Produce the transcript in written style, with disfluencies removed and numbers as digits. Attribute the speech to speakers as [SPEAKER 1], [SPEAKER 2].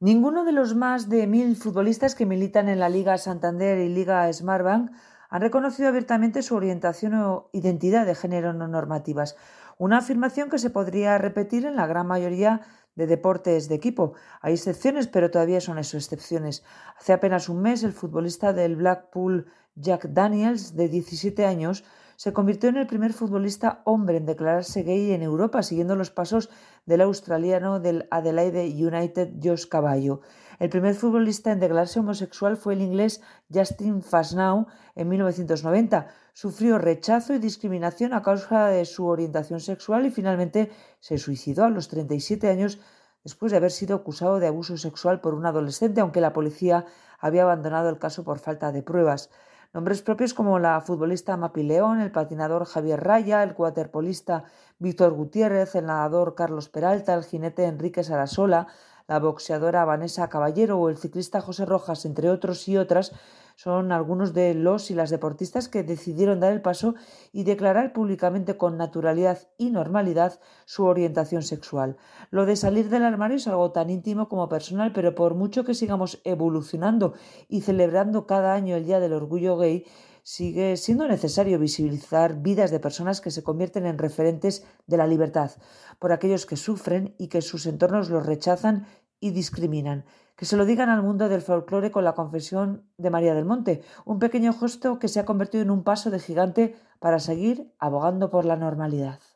[SPEAKER 1] Ninguno de los más de 1000 futbolistas que militan en la Liga Santander y Liga Smartbank han reconocido abiertamente su orientación o identidad de género no normativas, una afirmación que se podría repetir en la gran mayoría de deportes de equipo. Hay excepciones, pero todavía son eso, excepciones. Hace apenas un mes, el futbolista del Blackpool, Jack Daniels, de 17 años, se convirtió en el primer futbolista hombre en declararse gay en Europa, siguiendo los pasos del australiano del Adelaide United, Josh Cavallo. El primer futbolista en declararse homosexual fue el inglés Justin Fashanu en 1990. Sufrió rechazo y discriminación a causa de su orientación sexual y finalmente se suicidó a los 37 años después de haber sido acusado de abuso sexual por un adolescente, aunque la policía había abandonado el caso por falta de pruebas. Nombres propios como la futbolista Mapi León, el patinador Javier Raya, el waterpolista Víctor Gutiérrez, el nadador Carlos Peralta, el jinete Enrique Sarasola, la boxeadora Vanessa Caballero o el ciclista José Rojas, entre otros y otras, son algunos de los y las deportistas que decidieron dar el paso y declarar públicamente con naturalidad y normalidad su orientación sexual. Lo de salir del armario es algo tan íntimo como personal, pero por mucho que sigamos evolucionando y celebrando cada año el Día del Orgullo Gay, sigue siendo necesario visibilizar vidas de personas que se convierten en referentes de la libertad, por aquellos que sufren y que sus entornos los rechazan y discriminan. Que se lo digan al mundo del folclore con la confesión de María del Monte, un pequeño gesto que se ha convertido en un paso de gigante para seguir abogando por la normalidad.